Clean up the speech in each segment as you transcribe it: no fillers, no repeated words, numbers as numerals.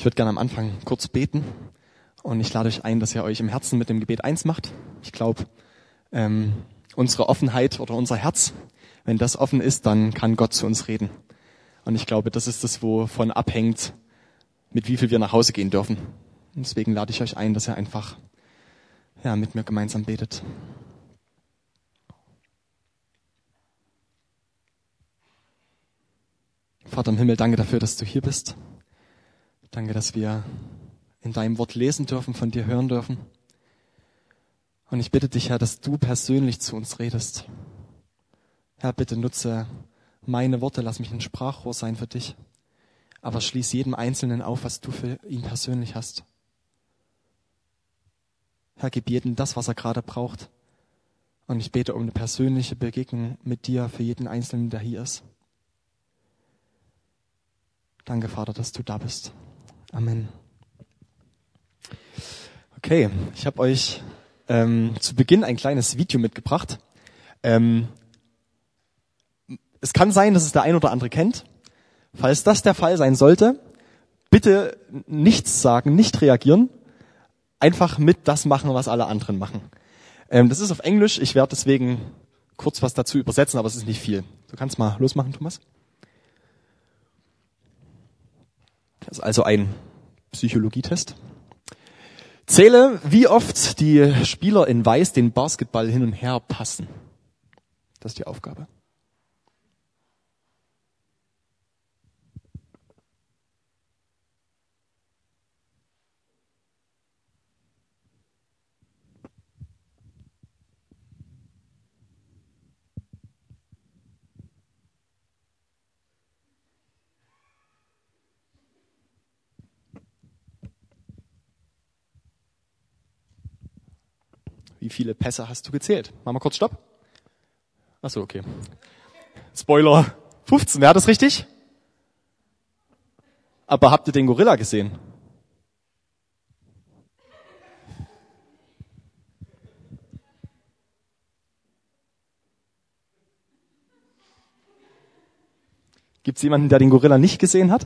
Ich würde gerne am Anfang kurz beten und ich lade euch ein, dass ihr euch im Herzen mit dem Gebet eins macht. Ich glaube, unsere Offenheit oder unser Herz, wenn das offen ist, dann kann Gott zu uns reden. Und ich glaube, das ist das, wovon abhängt, mit wie viel wir nach Hause gehen dürfen. Und deswegen lade ich euch ein, dass ihr einfach mit mir gemeinsam betet. Vater im Himmel, danke dafür, dass du hier bist. Danke, dass wir in deinem Wort lesen dürfen, von dir hören dürfen. Und ich bitte dich, Herr, dass du persönlich zu uns redest. Herr, bitte nutze meine Worte, lass mich ein Sprachrohr sein für dich. Aber schließ jedem Einzelnen auf, was du für ihn persönlich hast. Herr, gib jedem das, was er gerade braucht. Und ich bete um eine persönliche Begegnung mit dir für jeden Einzelnen, der hier ist. Danke, Vater, dass du da bist. Amen. Okay, ich habe euch zu Beginn ein kleines Video mitgebracht. Es kann sein, dass es der ein oder andere kennt. Falls das der Fall sein sollte, bitte nichts sagen, nicht reagieren. Einfach mit das machen, was alle anderen machen. Das ist auf Englisch. Ich werde deswegen kurz was dazu übersetzen, aber es ist nicht viel. Du kannst mal losmachen, Thomas. Das ist also ein Psychologietest. Zähle, wie oft die Spieler in Weiß den Basketball hin und her passen. Das ist die Aufgabe. Wie viele Pässe hast du gezählt? Machen wir kurz Stopp. Ach so, okay. Spoiler, 15, wäre das richtig? Aber habt ihr den Gorilla gesehen? Gibt es jemanden, der den Gorilla nicht gesehen hat?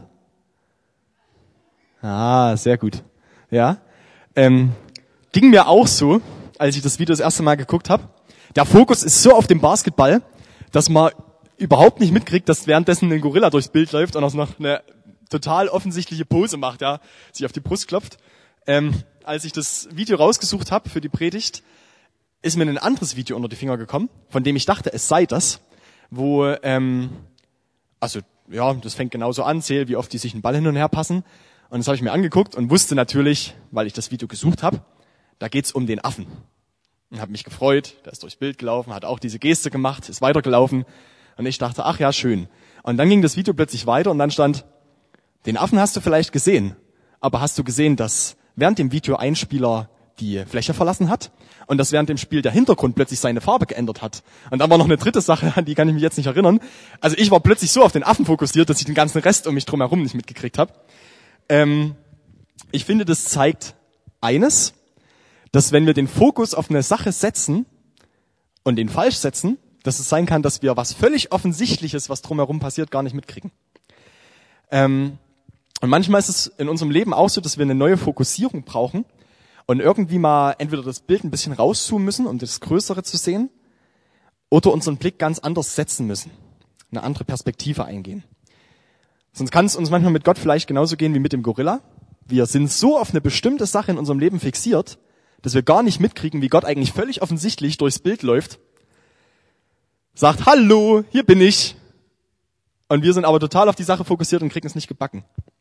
Ah, sehr gut. Ja, ging mir auch so, als ich das Video das erste Mal geguckt habe. Der Fokus ist so auf dem Basketball, dass man überhaupt nicht mitkriegt, dass währenddessen ein Gorilla durchs Bild läuft und auch noch eine total offensichtliche Pose macht, ja, sich auf die Brust klopft. Als ich das Video rausgesucht habe für die Predigt, ist mir ein anderes Video unter die Finger gekommen, von dem ich dachte, es sei das, wo, das fängt genauso an, zähl, wie oft die sich einen Ball hin und her passen. Und das habe ich mir angeguckt und wusste natürlich, weil ich das Video gesucht habe, da geht's um den Affen. Und habe mich gefreut, der ist durchs Bild gelaufen, hat auch diese Geste gemacht, ist weitergelaufen. Und ich dachte, ach ja, schön. Und dann ging das Video plötzlich weiter und dann stand, den Affen hast du vielleicht gesehen. Aber hast du gesehen, dass während dem Video ein Spieler die Fläche verlassen hat und dass während dem Spiel der Hintergrund plötzlich seine Farbe geändert hat? Und dann war noch eine dritte Sache, an die kann ich mich jetzt nicht erinnern. Also ich war plötzlich so auf den Affen fokussiert, dass ich den ganzen Rest um mich drumherum nicht mitgekriegt habe. Ich finde, das zeigt eines, dass wenn wir den Fokus auf eine Sache setzen und den falsch setzen, dass es sein kann, dass wir was völlig Offensichtliches, was drumherum passiert, gar nicht mitkriegen. Und manchmal ist es in unserem Leben auch so, dass wir eine neue Fokussierung brauchen und irgendwie mal entweder das Bild ein bisschen rauszoomen müssen, um das Größere zu sehen, oder unseren Blick ganz anders setzen müssen, eine andere Perspektive eingehen. Sonst kann es uns manchmal mit Gott vielleicht genauso gehen wie mit dem Gorilla. Wir sind so auf eine bestimmte Sache in unserem Leben fixiert, dass wir gar nicht mitkriegen, wie Gott eigentlich völlig offensichtlich durchs Bild läuft, sagt, hallo, hier bin ich. Und wir sind aber total auf die Sache fokussiert und kriegen es nicht gebacken.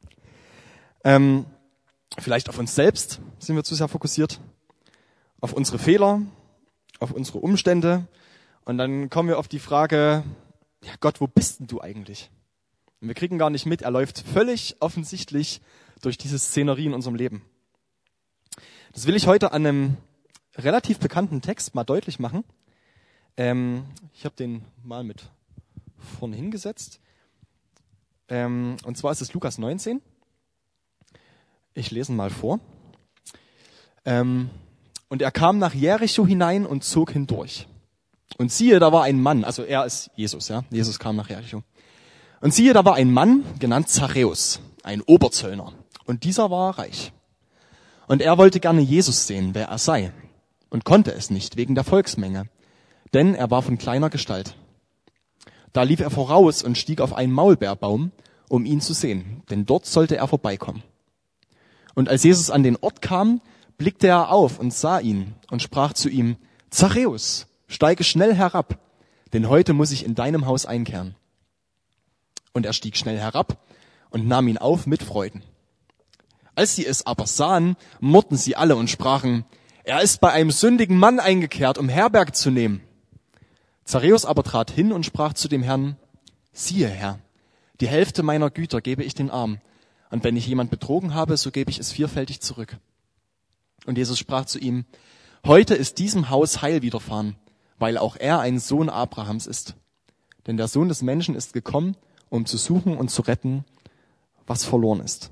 Vielleicht auf uns selbst sind wir zu sehr fokussiert, auf unsere Fehler, auf unsere Umstände. Und dann kommen wir auf die Frage, ja Gott, wo bist denn du eigentlich? Und wir kriegen gar nicht mit, er läuft völlig offensichtlich durch diese Szenerie in unserem Leben. Das will ich heute an einem relativ bekannten Text mal deutlich machen. Ich habe den mal mit vorne hingesetzt. Und zwar ist es Lukas 19. Ich lese ihn mal vor. Und er kam nach Jericho hinein und zog hindurch. Und siehe, da war ein Mann, also er ist Jesus, ja. Jesus kam nach Jericho. Und siehe, da war ein Mann, genannt Zachäus, ein Oberzöllner. und dieser war reich. Und er wollte gerne Jesus sehen, wer er sei, und konnte es nicht wegen der Volksmenge, denn er war von kleiner Gestalt. Da lief er voraus und stieg auf einen Maulbeerbaum, um ihn zu sehen, denn dort sollte er vorbeikommen. Und als Jesus an den Ort kam, blickte er auf und sah ihn und sprach zu ihm: Zachäus, steige schnell herab, denn heute muss ich in deinem Haus einkehren. Und er stieg schnell herab und nahm ihn auf mit Freuden. Als sie es aber sahen, murrten sie alle und sprachen: Er ist bei einem sündigen Mann eingekehrt, um Herberge zu nehmen. Zachäus aber trat hin und sprach zu dem Herrn: Siehe, Herr, die Hälfte meiner Güter gebe ich den Armen, und wenn ich jemand betrogen habe, so gebe ich es vierfältig zurück. Und Jesus sprach zu ihm: Heute ist diesem Haus Heil widerfahren, weil auch er ein Sohn Abrahams ist. Denn der Sohn des Menschen ist gekommen, um zu suchen und zu retten, was verloren ist.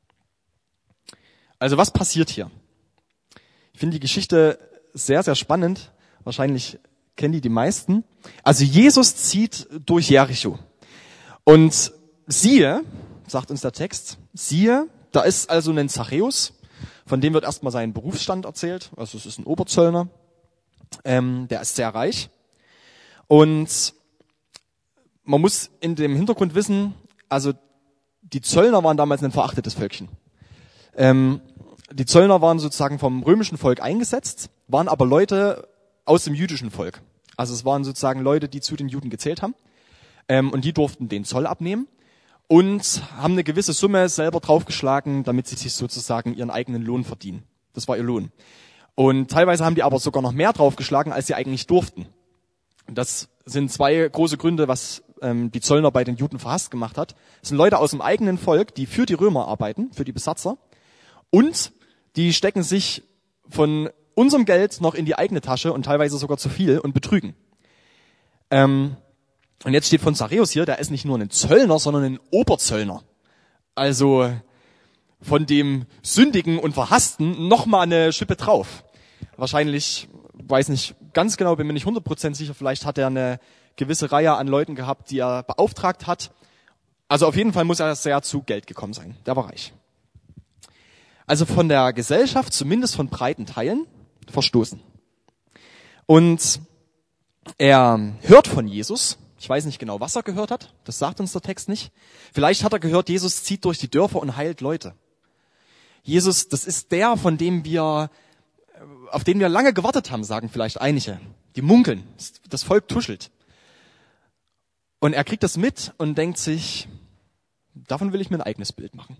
Also was passiert hier? Ich finde die Geschichte sehr, sehr spannend. Wahrscheinlich kennen die meisten. Also Jesus zieht durch Jericho. Und siehe, sagt uns der Text, siehe, da ist also ein Zachäus, von dem wird erstmal sein Berufsstand erzählt. Also es ist ein Oberzöllner, der ist sehr reich. Und man muss in dem Hintergrund wissen, also die Zöllner waren damals ein verachtetes Völkchen. Die Zöllner waren sozusagen vom römischen Volk eingesetzt, waren aber Leute aus dem jüdischen Volk. Also es waren sozusagen Leute, die zu den Juden gezählt haben. Und die durften den Zoll abnehmen und haben eine gewisse Summe selber draufgeschlagen, damit sie sich sozusagen ihren eigenen Lohn verdienen. Das war ihr Lohn. Und teilweise haben die aber sogar noch mehr draufgeschlagen, als sie eigentlich durften. Das sind zwei große Gründe, was die Zöllner bei den Juden verhasst gemacht hat. Das sind Leute aus dem eigenen Volk, die für die Römer arbeiten, für die Besatzer. Und die stecken sich von unserem Geld noch in die eigene Tasche und teilweise sogar zu viel und betrügen. Und jetzt steht von Zachäus hier, der ist nicht nur ein Zöllner, sondern ein Oberzöllner. Also von dem Sündigen und Verhassten noch mal eine Schippe drauf. Wahrscheinlich, weiß nicht ganz genau, bin mir nicht 100% sicher, vielleicht hat er eine gewisse Reihe an Leuten gehabt, die er beauftragt hat. Also auf jeden Fall muss er sehr zu Geld gekommen sein. Der war reich. Also von der Gesellschaft, zumindest von breiten Teilen, verstoßen. Und er hört von Jesus. Ich weiß nicht genau, was er gehört hat. Das sagt uns der Text nicht. Vielleicht hat er gehört, Jesus zieht durch die Dörfer und heilt Leute. Jesus, das ist der, auf den wir lange gewartet haben, sagen vielleicht einige. Die munkeln. Das Volk tuschelt. Und er kriegt das mit und denkt sich, davon will ich mir ein eigenes Bild machen.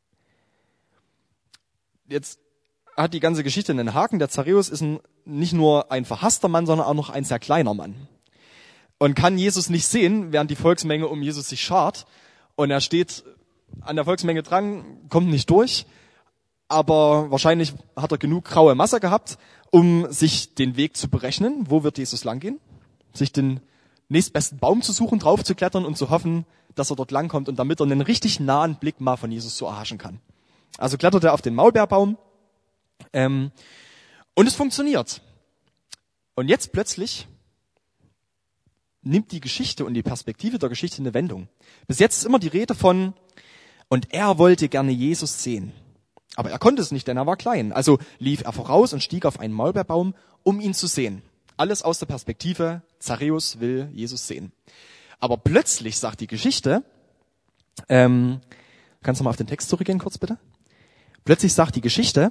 Jetzt hat die ganze Geschichte einen Haken. Der Zachäus ist nicht nur ein verhasster Mann, sondern auch noch ein sehr kleiner Mann. Und kann Jesus nicht sehen, während die Volksmenge um Jesus sich schart. Und er steht an der Volksmenge dran, kommt nicht durch. Aber wahrscheinlich hat er genug graue Masse gehabt, um sich den Weg zu berechnen. Wo wird Jesus langgehen? Sich den nächstbesten Baum zu suchen, drauf zu klettern und zu hoffen, dass er dort langkommt und damit er einen richtig nahen Blick mal von Jesus so erhaschen kann. Also klettert er auf den Maulbeerbaum und es funktioniert. Und jetzt plötzlich nimmt die Geschichte und die Perspektive der Geschichte eine Wendung. Bis jetzt ist immer die Rede von, und er wollte gerne Jesus sehen. Aber er konnte es nicht, denn er war klein. Also lief er voraus und stieg auf einen Maulbeerbaum, um ihn zu sehen. Alles aus der Perspektive, Zachäus will Jesus sehen. Aber plötzlich sagt die Geschichte, kannst du mal auf den Text zurückgehen kurz bitte? Plötzlich sagt die Geschichte,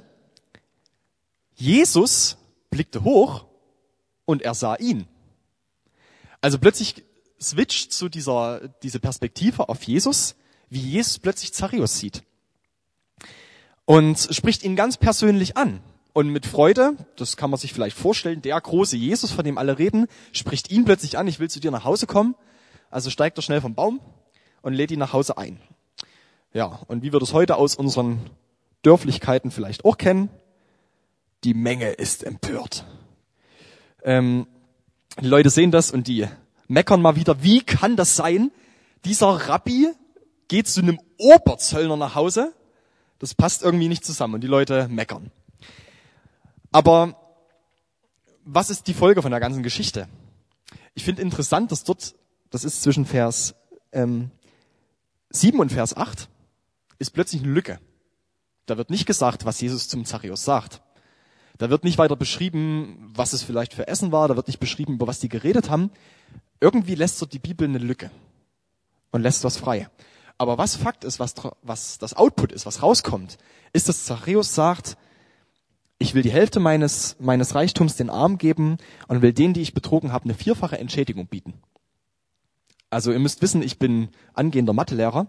Jesus blickte hoch und er sah ihn. Also plötzlich switcht zu diese Perspektive auf Jesus, wie Jesus plötzlich Zachäus sieht. Und spricht ihn ganz persönlich an. Und mit Freude, das kann man sich vielleicht vorstellen, der große Jesus, von dem alle reden, spricht ihn plötzlich an, ich will zu dir nach Hause kommen. Also steigt er schnell vom Baum und lädt ihn nach Hause ein. Ja, und wie wir das heute aus unseren Dörflichkeiten vielleicht auch kennen, die Menge ist empört. Die Leute sehen das und die meckern mal wieder, wie kann das sein? Dieser Rabbi geht zu einem Oberzöllner nach Hause. Das passt irgendwie nicht zusammen und die Leute meckern. Aber was ist die Folge von der ganzen Geschichte? Ich finde interessant, dass dort, das ist zwischen Vers 7 und Vers 8, ist plötzlich eine Lücke. Da wird nicht gesagt, was Jesus zum Zachäus sagt. Da wird nicht weiter beschrieben, was es vielleicht für Essen war. Da wird nicht beschrieben, über was die geredet haben. Irgendwie lässt so die Bibel eine Lücke und lässt was frei. Aber was Fakt ist, was das Output ist, was rauskommt, ist, dass Zachäus sagt, ich will die Hälfte meines Reichtums den Armen geben und will denen, die ich betrogen habe, eine 4-fache Entschädigung bieten. Also ihr müsst wissen, ich bin angehender Mathelehrer.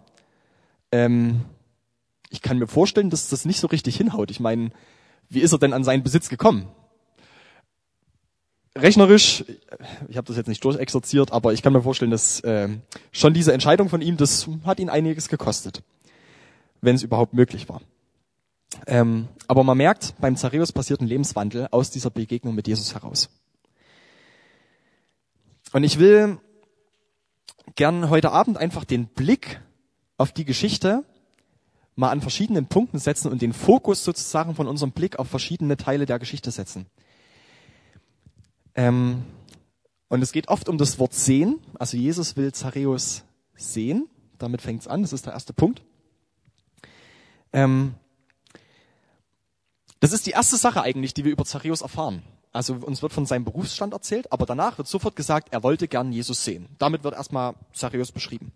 Ich kann mir vorstellen, dass das nicht so richtig hinhaut. Ich meine, wie ist er denn an seinen Besitz gekommen? Rechnerisch, ich habe das jetzt nicht durchexerziert, aber ich kann mir vorstellen, dass schon diese Entscheidung von ihm, das hat ihn einiges gekostet, wenn es überhaupt möglich war. Aber man merkt, beim Zachäus passiert ein Lebenswandel aus dieser Begegnung mit Jesus heraus. Und ich will gern heute Abend einfach den Blick auf die Geschichte mal an verschiedenen Punkten setzen und den Fokus sozusagen von unserem Blick auf verschiedene Teile der Geschichte setzen. Und es geht oft um das Wort sehen. Also Jesus will Zachäus sehen. Damit fängt es an. Das ist der erste Punkt. Das ist die erste Sache eigentlich, die wir über Zachäus erfahren. Also uns wird von seinem Berufsstand erzählt, aber danach wird sofort gesagt, er wollte gern Jesus sehen. Damit wird erstmal Zachäus beschrieben.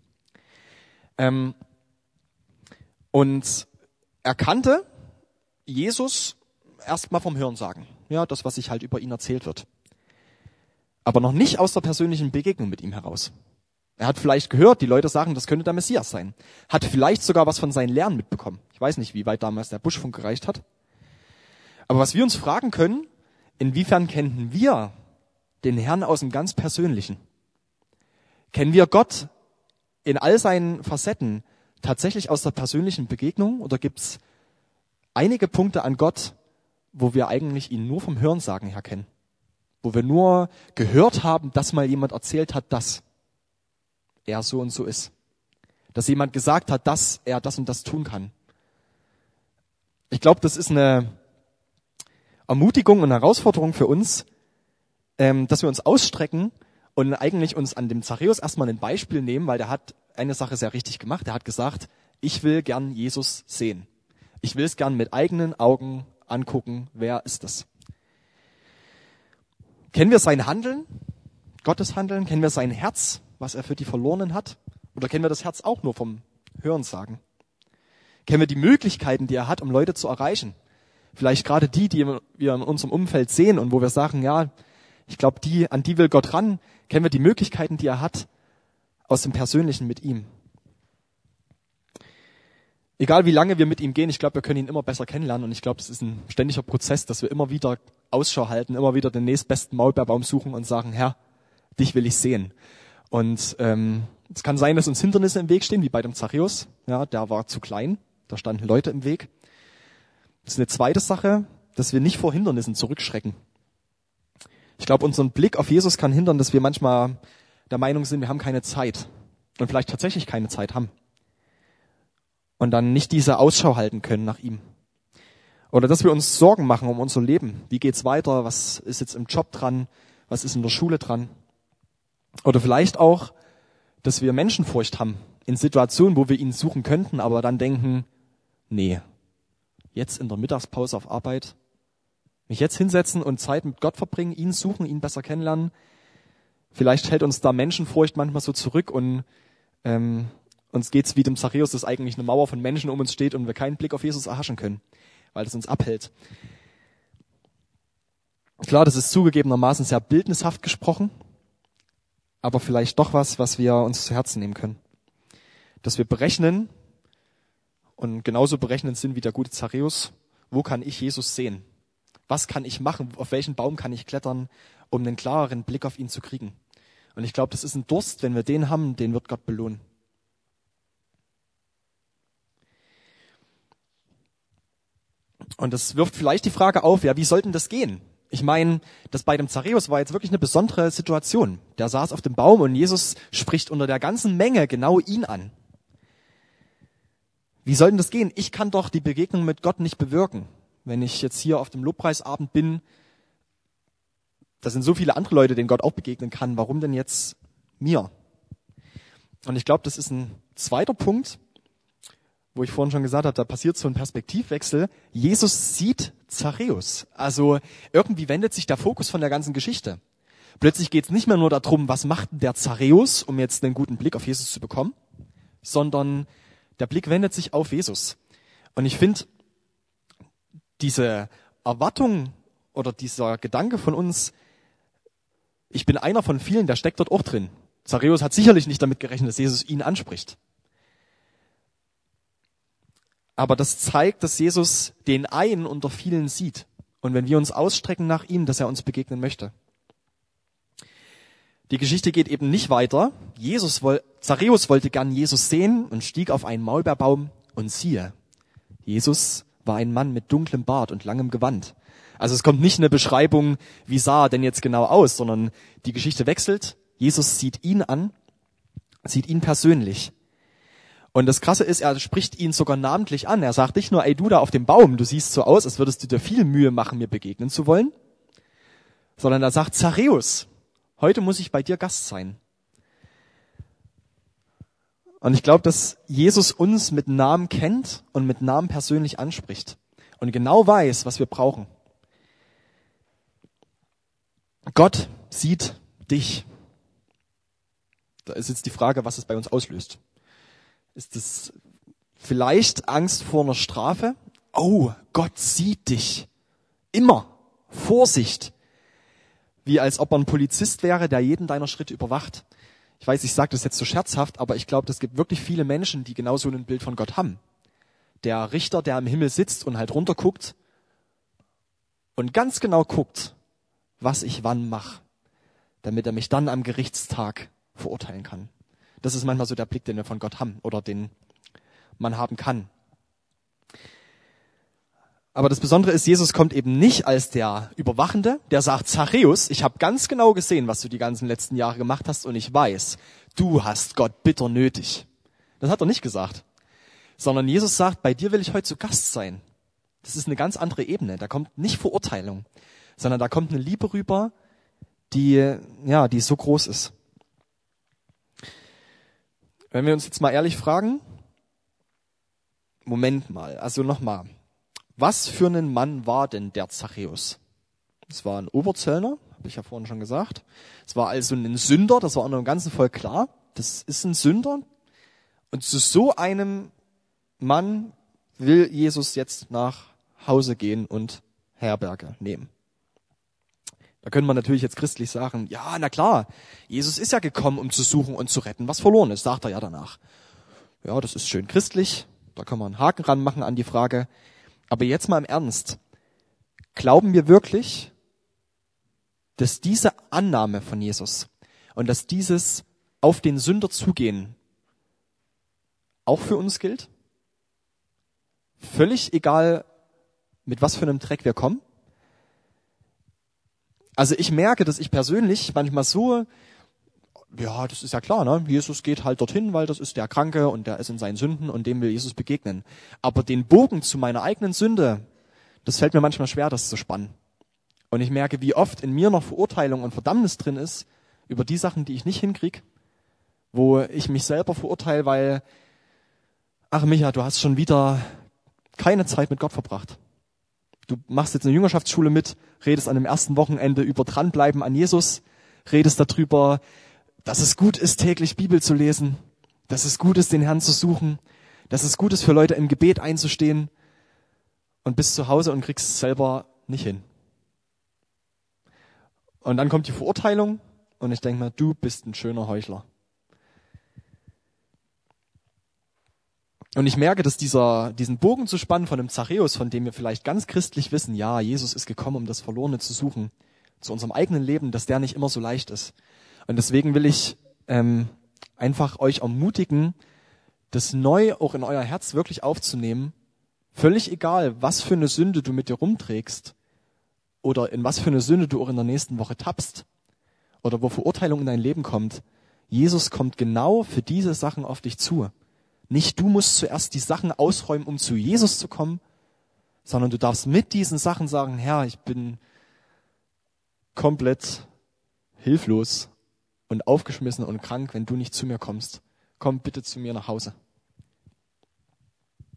Und er kannte Jesus erstmal vom Hörensagen. Ja, das, was sich halt über ihn erzählt wird. Aber noch nicht aus der persönlichen Begegnung mit ihm heraus. Er hat vielleicht gehört, die Leute sagen, das könnte der Messias sein. Hat vielleicht sogar was von seinen Lehren mitbekommen. Ich weiß nicht, wie weit damals der Buschfunk gereicht hat. Aber was wir uns fragen können, inwiefern kennen wir den Herrn aus dem ganz Persönlichen? Kennen wir Gott in all seinen Facetten tatsächlich aus der persönlichen Begegnung? Oder gibt's einige Punkte an Gott, wo wir eigentlich ihn nur vom Hörensagen her kennen? Wo wir nur gehört haben, dass mal jemand erzählt hat, dass er so und so ist. Dass jemand gesagt hat, dass er das und das tun kann. Ich glaube, das ist eine Ermutigung und Herausforderung für uns, dass wir uns ausstrecken und eigentlich uns an dem Zachäus erstmal ein Beispiel nehmen, weil der hat eine Sache sehr richtig gemacht. Er hat gesagt, ich will gern Jesus sehen. Ich will es gern mit eigenen Augen angucken. Wer ist das? Kennen wir sein Handeln, Gottes Handeln? Kennen wir sein Herz, was er für die Verlorenen hat? Oder kennen wir das Herz auch nur vom Hörensagen? Kennen wir die Möglichkeiten, die er hat, um Leute zu erreichen? Vielleicht gerade die wir in unserem Umfeld sehen und wo wir sagen, ja, ich glaube, an die will Gott ran. Kennen wir die Möglichkeiten, die er hat, aus dem Persönlichen mit ihm? Egal wie lange wir mit ihm gehen, ich glaube, wir können ihn immer besser kennenlernen und ich glaube, es ist ein ständiger Prozess, dass wir immer wieder Ausschau halten, immer wieder den nächstbesten Maulbeerbaum suchen und sagen, Herr, dich will ich sehen. Und es kann sein, dass uns Hindernisse im Weg stehen, wie bei dem Zachäus. Ja, der war zu klein, da standen Leute im Weg. Das ist eine zweite Sache, dass wir nicht vor Hindernissen zurückschrecken. Ich glaube, unseren Blick auf Jesus kann hindern, dass wir manchmal der Meinung sind, wir haben keine Zeit und vielleicht tatsächlich keine Zeit haben. Und dann nicht diese Ausschau halten können nach ihm. Oder dass wir uns Sorgen machen um unser Leben. Wie geht's weiter? Was ist jetzt im Job dran? Was ist in der Schule dran? Oder vielleicht auch, dass wir Menschenfurcht haben in Situationen, wo wir ihn suchen könnten, aber dann denken, nee, jetzt in der Mittagspause auf Arbeit, mich jetzt hinsetzen und Zeit mit Gott verbringen, ihn suchen, ihn besser kennenlernen. Vielleicht hält uns da Menschenfurcht manchmal so zurück und uns geht's wie dem Zachäus, dass eigentlich eine Mauer von Menschen um uns steht und wir keinen Blick auf Jesus erhaschen können, weil das uns abhält. Klar, das ist zugegebenermaßen sehr bildnishaft gesprochen, aber vielleicht doch was wir uns zu Herzen nehmen können. Dass wir berechnen und genauso berechnend sind wie der gute Zachäus, wo kann ich Jesus sehen? Was kann ich machen? Auf welchen Baum kann ich klettern, um einen klareren Blick auf ihn zu kriegen? Und ich glaube, das ist ein Durst, wenn wir den haben, den wird Gott belohnen. Und das wirft vielleicht die Frage auf, ja, wie soll denn das gehen? Ich meine, das bei dem Zachäus war jetzt wirklich eine besondere Situation. Der saß auf dem Baum und Jesus spricht unter der ganzen Menge genau ihn an. Wie soll denn das gehen? Ich kann doch die Begegnung mit Gott nicht bewirken. Wenn ich jetzt hier auf dem Lobpreisabend bin, da sind so viele andere Leute, denen Gott auch begegnen kann. Warum denn jetzt mir? Und ich glaube, das ist ein zweiter Punkt, wo ich vorhin schon gesagt habe, da passiert so ein Perspektivwechsel. Jesus sieht Zachäus. Also irgendwie wendet sich der Fokus von der ganzen Geschichte. Plötzlich geht es nicht mehr nur darum, was macht denn der Zachäus, um jetzt einen guten Blick auf Jesus zu bekommen, sondern der Blick wendet sich auf Jesus. Und ich finde, diese Erwartung oder dieser Gedanke von uns, ich bin einer von vielen, der steckt dort auch drin. Zachäus hat sicherlich nicht damit gerechnet, dass Jesus ihn anspricht. Aber das zeigt, dass Jesus den einen unter vielen sieht. Und wenn wir uns ausstrecken nach ihm, dass er uns begegnen möchte. Die Geschichte geht eben nicht weiter. Zachäus wollte gern Jesus sehen und stieg auf einen Maulbeerbaum und siehe, Jesus war ein Mann mit dunklem Bart und langem Gewand. Also es kommt nicht eine Beschreibung, wie sah er denn jetzt genau aus, sondern die Geschichte wechselt. Jesus sieht ihn an, sieht ihn persönlich. Und das Krasse ist, er spricht ihn sogar namentlich an. Er sagt nicht nur, ey du da auf dem Baum, du siehst so aus, als würdest du dir viel Mühe machen, mir begegnen zu wollen, sondern er sagt, Zachäus, heute muss ich bei dir Gast sein. Und ich glaube, dass Jesus uns mit Namen kennt und mit Namen persönlich anspricht und genau weiß, was wir brauchen. Gott sieht dich. Da ist jetzt die Frage, was es bei uns auslöst. Ist es vielleicht Angst vor einer Strafe? Oh, Gott sieht dich. Immer. Vorsicht. Wie als ob er ein Polizist wäre, der jeden deiner Schritte überwacht. Ich weiß, ich sage das jetzt so scherzhaft, aber ich glaube, es gibt wirklich viele Menschen, die genau so ein Bild von Gott haben. Der Richter, der im Himmel sitzt und halt runterguckt und ganz genau guckt, was ich wann mache, damit er mich dann am Gerichtstag verurteilen kann. Das ist manchmal so der Blick, den wir von Gott haben oder den man haben kann. Aber das Besondere ist, Jesus kommt eben nicht als der Überwachende, der sagt, Zachäus, ich habe ganz genau gesehen, was du die ganzen letzten Jahre gemacht hast und ich weiß, du hast Gott bitter nötig. Das hat er nicht gesagt. Sondern Jesus sagt, bei dir will ich heute zu Gast sein. Das ist eine ganz andere Ebene. Da kommt nicht Verurteilung, sondern da kommt eine Liebe rüber, die so groß ist. Wenn wir uns jetzt mal ehrlich fragen, Moment mal, also nochmal, was für ein Mann war denn der Zachäus? Es war ein Oberzöllner, habe ich ja vorhin schon gesagt. Es war also ein Sünder, das war auch noch im ganzen Volk klar. Das ist ein Sünder. Und zu so einem Mann will Jesus jetzt nach Hause gehen und Herberge nehmen. Da können wir natürlich jetzt christlich sagen, ja, na klar, Jesus ist ja gekommen, um zu suchen und zu retten, was verloren ist, sagt er ja danach. Ja, das ist schön christlich, da kann man einen Haken ranmachen an die Frage. Aber jetzt mal im Ernst, glauben wir wirklich, dass diese Annahme von Jesus und dass dieses auf den Sünder zugehen auch für uns gilt? Völlig egal, mit was für einem Dreck wir kommen? Also ich merke, dass ich persönlich manchmal so, ja, das ist ja klar, ne? Jesus geht halt dorthin, weil das ist der Kranke und der ist in seinen Sünden und dem will Jesus begegnen. Aber den Bogen zu meiner eigenen Sünde, das fällt mir manchmal schwer, das zu spannen. Und ich merke, wie oft in mir noch Verurteilung und Verdammnis drin ist über die Sachen, die ich nicht hinkriege, wo ich mich selber verurteile, weil, ach Micha, du hast schon wieder keine Zeit mit Gott verbracht. Du machst jetzt eine Jüngerschaftsschule mit, redest an dem ersten Wochenende über dranbleiben an Jesus, redest darüber, dass es gut ist, täglich Bibel zu lesen, dass es gut ist, den Herrn zu suchen, dass es gut ist, für Leute im Gebet einzustehen und bist zu Hause und kriegst es selber nicht hin. Und dann kommt die Verurteilung und ich denke mir, du bist ein schöner Heuchler. Und ich merke, dass diesen Bogen zu spannen von dem Zachäus, von dem wir vielleicht ganz christlich wissen, ja, Jesus ist gekommen, um das Verlorene zu suchen, zu unserem eigenen Leben, dass der nicht immer so leicht ist. Und deswegen will ich einfach euch ermutigen, das neu auch in euer Herz wirklich aufzunehmen. Völlig egal, was für eine Sünde du mit dir rumträgst oder in was für eine Sünde du auch in der nächsten Woche tappst oder wo Verurteilung in dein Leben kommt. Jesus kommt genau für diese Sachen auf dich zu. Nicht du musst zuerst die Sachen ausräumen, um zu Jesus zu kommen, sondern du darfst mit diesen Sachen sagen, Herr, ich bin komplett hilflos und aufgeschmissen und krank, wenn du nicht zu mir kommst. Komm bitte zu mir nach Hause.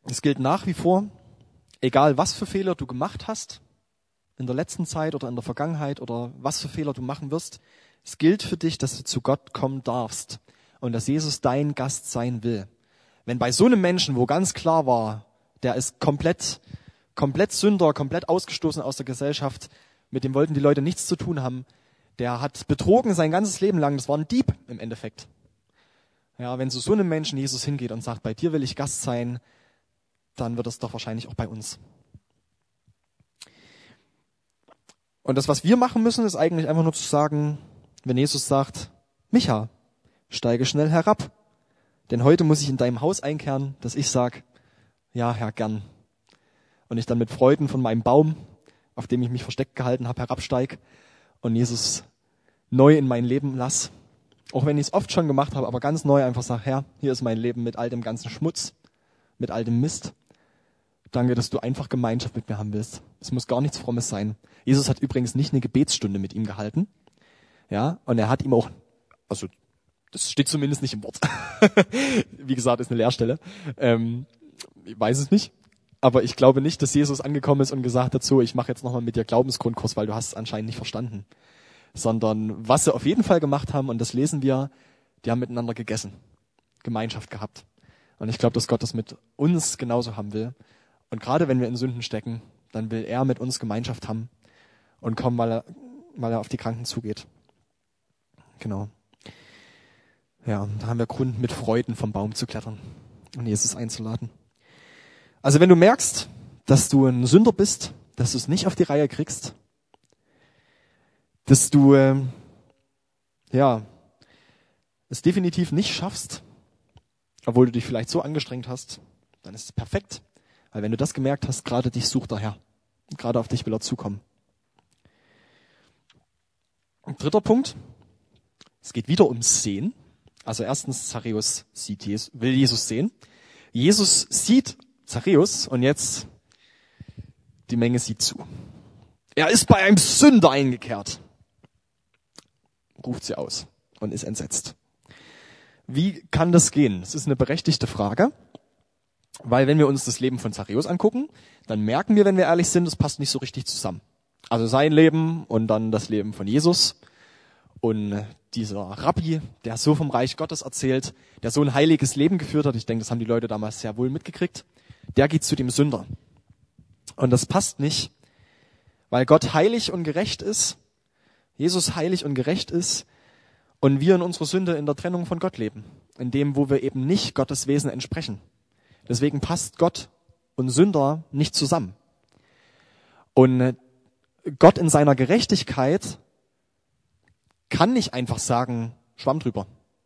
Es gilt nach wie vor, egal was für Fehler du gemacht hast, in der letzten Zeit oder in der Vergangenheit oder was für Fehler du machen wirst, es gilt für dich, dass du zu Gott kommen darfst und dass Jesus dein Gast sein will. Wenn bei so einem Menschen, wo ganz klar war, der ist komplett Sünder, komplett ausgestoßen aus der Gesellschaft, mit dem wollten die Leute nichts zu tun haben, der hat betrogen sein ganzes Leben lang, das war ein Dieb im Endeffekt. Ja, wenn zu so einem Menschen Jesus hingeht und sagt, bei dir will ich Gast sein, dann wird es doch wahrscheinlich auch bei uns. Und das, was wir machen müssen, ist eigentlich einfach nur zu sagen, wenn Jesus sagt, Micha, steige schnell herab, denn heute muss ich in deinem Haus einkehren, dass ich sage, ja, Herr, gern. Und ich dann mit Freuden von meinem Baum, auf dem ich mich versteckt gehalten habe, herabsteige und Jesus neu in mein Leben lasse. Auch wenn ich es oft schon gemacht habe, aber ganz neu einfach sage, Herr, hier ist mein Leben mit all dem ganzen Schmutz, mit all dem Mist. Danke, dass du einfach Gemeinschaft mit mir haben willst. Es muss gar nichts Frommes sein. Jesus hat übrigens nicht eine Gebetsstunde mit ihm gehalten. Ja, und er hat ihm auch, also das steht zumindest nicht im Wort. Wie gesagt, ist eine Leerstelle. Ich weiß es nicht. Aber ich glaube nicht, dass Jesus angekommen ist und gesagt hat, so, ich mache jetzt nochmal mit dir Glaubensgrundkurs, weil du hast es anscheinend nicht verstanden. Sondern was sie auf jeden Fall gemacht haben, und das lesen wir, die haben miteinander gegessen, Gemeinschaft gehabt. Und ich glaube, dass Gott das mit uns genauso haben will. Und gerade wenn wir in Sünden stecken, dann will er mit uns Gemeinschaft haben und kommen, weil er auf die Kranken zugeht. Genau. Ja, da haben wir Grund, mit Freuden vom Baum zu klettern und Jesus einzuladen. Also wenn du merkst, dass du ein Sünder bist, dass du es nicht auf die Reihe kriegst, dass du es definitiv nicht schaffst, obwohl du dich vielleicht so angestrengt hast, dann ist es perfekt. Weil wenn du das gemerkt hast, gerade dich sucht der Herr. Gerade auf dich will er zukommen. Und dritter Punkt. Es geht wieder ums Sehen. Also erstens, Zachäus will Jesus sehen. Jesus sieht Zachäus und jetzt die Menge sieht zu. Er ist bei einem Sünder eingekehrt. Ruft sie aus und ist entsetzt. Wie kann das gehen? Das ist eine berechtigte Frage. Weil wenn wir uns das Leben von Zachäus angucken, dann merken wir, wenn wir ehrlich sind, das passt nicht so richtig zusammen. Also sein Leben und dann das Leben von Jesus und dieser Rabbi, der so vom Reich Gottes erzählt, der so ein heiliges Leben geführt hat, ich denke, das haben die Leute damals sehr wohl mitgekriegt, der geht zu dem Sünder. Und das passt nicht, weil Gott heilig und gerecht ist, Jesus heilig und gerecht ist und wir in unserer Sünde in der Trennung von Gott leben, in dem, wo wir eben nicht Gottes Wesen entsprechen. Deswegen passt Gott und Sünder nicht zusammen. Und Gott in seiner Gerechtigkeit kann nicht einfach sagen, Schwamm drüber.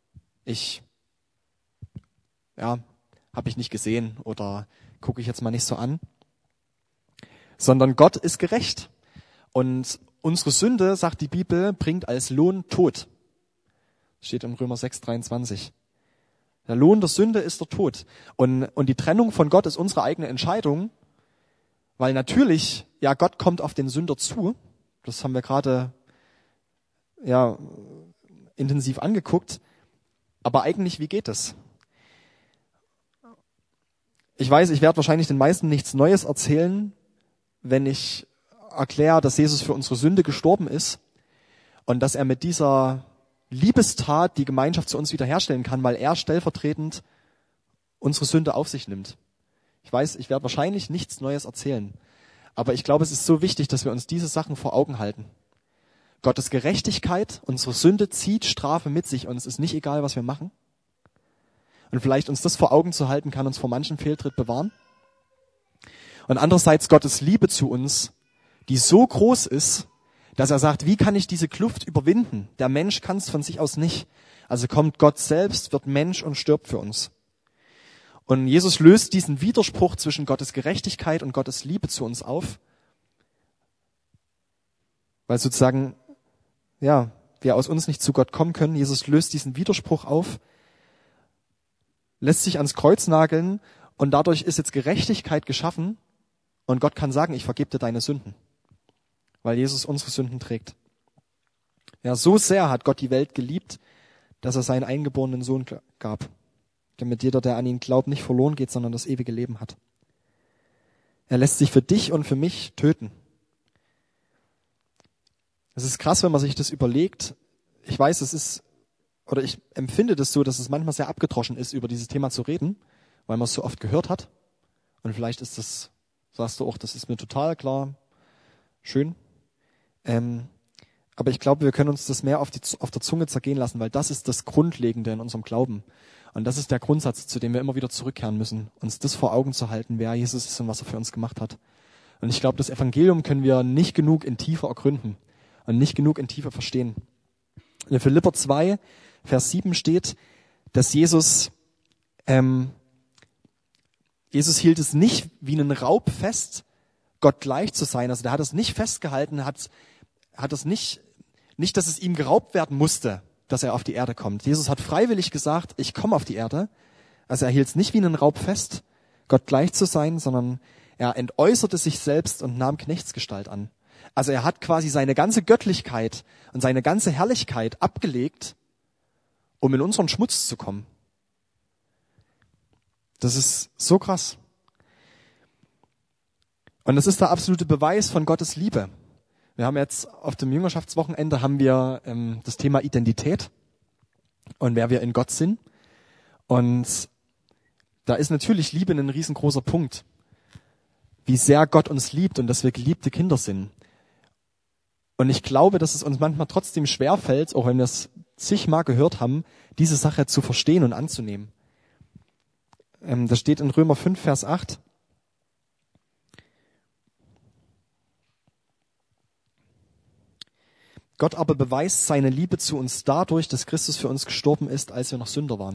Habe ich nicht gesehen oder gucke ich jetzt mal nicht so an. Sondern Gott ist gerecht. Und unsere Sünde, sagt die Bibel, bringt als Lohn Tod. Das steht in Römer 6,23. Der Lohn der Sünde ist der Tod. Und die Trennung von Gott ist unsere eigene Entscheidung, weil natürlich, ja, Gott kommt auf den Sünder zu. Das haben wir gerade, intensiv angeguckt. Aber eigentlich, wie geht es? Ich weiß, ich werde wahrscheinlich den meisten nichts Neues erzählen, wenn ich erkläre, dass Jesus für unsere Sünde gestorben ist und dass er mit dieser Liebestat die Gemeinschaft zu uns wiederherstellen kann, weil er stellvertretend unsere Sünde auf sich nimmt. Ich weiß, ich werde wahrscheinlich nichts Neues erzählen, aber ich glaube, es ist so wichtig, dass wir uns diese Sachen vor Augen halten. Gottes Gerechtigkeit, unsere Sünde zieht Strafe mit sich und es ist nicht egal, was wir machen. Und vielleicht uns das vor Augen zu halten, kann uns vor manchen Fehltritt bewahren. Und andererseits Gottes Liebe zu uns, die so groß ist, dass er sagt, wie kann ich diese Kluft überwinden? Der Mensch kann es von sich aus nicht. Also kommt Gott selbst, wird Mensch und stirbt für uns. Und Jesus löst diesen Widerspruch zwischen Gottes Gerechtigkeit und Gottes Liebe zu uns auf. Weil sozusagen, wir aus uns nicht zu Gott kommen können. Jesus löst diesen Widerspruch auf, lässt sich ans Kreuz nageln und dadurch ist jetzt Gerechtigkeit geschaffen und Gott kann sagen, ich vergebe dir deine Sünden. Weil Jesus unsere Sünden trägt. Ja, so sehr hat Gott die Welt geliebt, dass er seinen eingeborenen Sohn gab, damit jeder, der an ihn glaubt, nicht verloren geht, sondern das ewige Leben hat. Er lässt sich für dich und für mich töten. Es ist krass, wenn man sich das überlegt. Ich weiß, ich empfinde das so, dass es manchmal sehr abgedroschen ist, über dieses Thema zu reden, weil man es so oft gehört hat. Und vielleicht sagst du auch, das ist mir total klar, schön. Aber ich glaube, wir können uns das mehr auf der Zunge zergehen lassen, weil das ist das Grundlegende in unserem Glauben. Und das ist der Grundsatz, zu dem wir immer wieder zurückkehren müssen, uns das vor Augen zu halten, wer Jesus ist und was er für uns gemacht hat. Und ich glaube, das Evangelium können wir nicht genug in Tiefe ergründen und nicht genug in Tiefe verstehen. In Philipper 2, Vers 7 steht, dass Jesus hielt es nicht wie einen Raub fest, Gott gleich zu sein. Also der hat es nicht festgehalten, hat es nicht, dass es ihm geraubt werden musste, dass er auf die Erde kommt. Jesus hat freiwillig gesagt, ich komme auf die Erde. Also er hielt es nicht wie einen Raub fest, Gott gleich zu sein, sondern er entäußerte sich selbst und nahm Knechtsgestalt an. Also er hat quasi seine ganze Göttlichkeit und seine ganze Herrlichkeit abgelegt, um in unseren Schmutz zu kommen. Das ist so krass. Und das ist der absolute Beweis von Gottes Liebe. Wir haben jetzt auf dem Jüngerschaftswochenende das Thema Identität und wer wir in Gott sind. Und da ist natürlich Liebe ein riesengroßer Punkt. Wie sehr Gott uns liebt und dass wir geliebte Kinder sind. Und ich glaube, dass es uns manchmal trotzdem schwerfällt, auch wenn wir es zigmal gehört haben, diese Sache zu verstehen und anzunehmen. Das steht in Römer 5, Vers 8. Gott aber beweist seine Liebe zu uns dadurch, dass Christus für uns gestorben ist, als wir noch Sünder waren.